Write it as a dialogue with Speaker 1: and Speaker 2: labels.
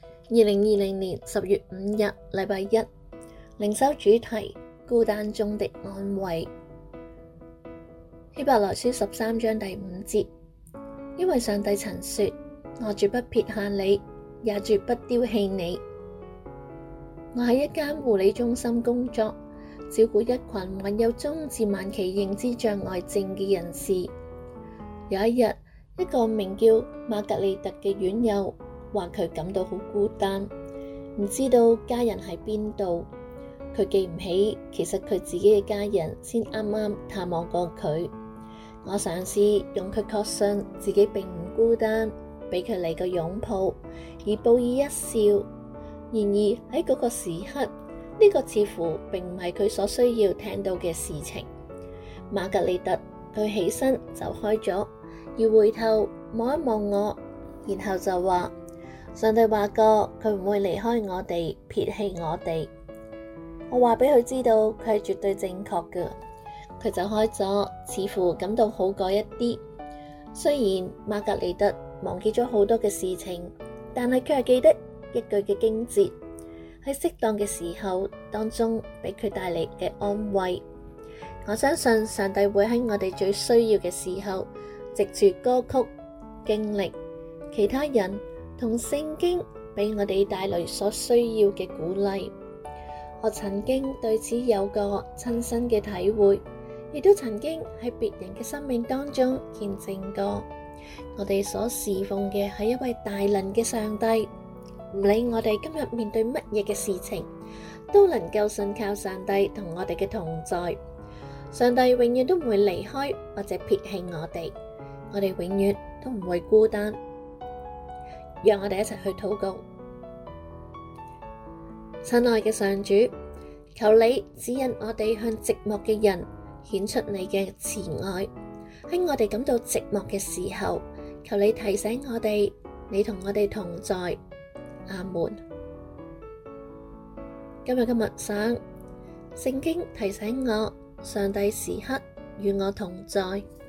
Speaker 1: 2020年10月5日禮拜一，靈修主題：孤單中的安慰。希伯來書13章第5節，因為上帝曾說：我絕不撇下你，也絕不丟棄你。我喺一間護理中心工作，照顧一群患有中至晚期認知障礙症嘅人士。有一日，一個名叫瑪格麗特嘅院友話佢感到好孤單，唔知道家人喺邊度。佢記唔起其實佢自己嘅家人先啱啱探望過佢。我嘗試用佢確信自己並唔孤單，俾佢嚟個擁抱，而報以一笑。然而喺嗰個時刻，呢個似乎並唔係佢所需要聽到嘅事情。瑪格麗特佢起身走開咗，而回頭望一望我，然後就話：上帝話過佢唔會離開我哋，撇棄我哋。我話俾佢知道佢係絕對正確嘅，佢就開咗，似乎感到好過一啲。雖然瑪格麗特忘記咗好多嘅事情，但係佢係記得一句嘅經節，喺適當嘅時候當中俾佢帶嚟嘅安慰。我相信上帝會喺我哋最需要嘅時候，藉住歌曲、經歷、其他人同聖經俾我哋帶來所需要嘅鼓勵。我曾經對此有個親身嘅體會，亦都曾經喺別人嘅生命當中見證過。我哋所侍奉嘅係一位大能嘅上帝，唔理我哋今日面對乜嘢嘅事情，都能夠信靠上帝同我哋嘅同在。上帝永遠都唔會離開或者撇棄我哋，我哋永遠都唔會孤單。讓我哋一齊去禱告。親愛嘅上主，求你指引我哋向寂寞嘅人顯出你嘅慈愛。喺我哋感到寂寞嘅時候，求你提醒我哋，你同我哋同在。阿門。今日嘅默想，聖經提醒我，上帝時刻與我同在。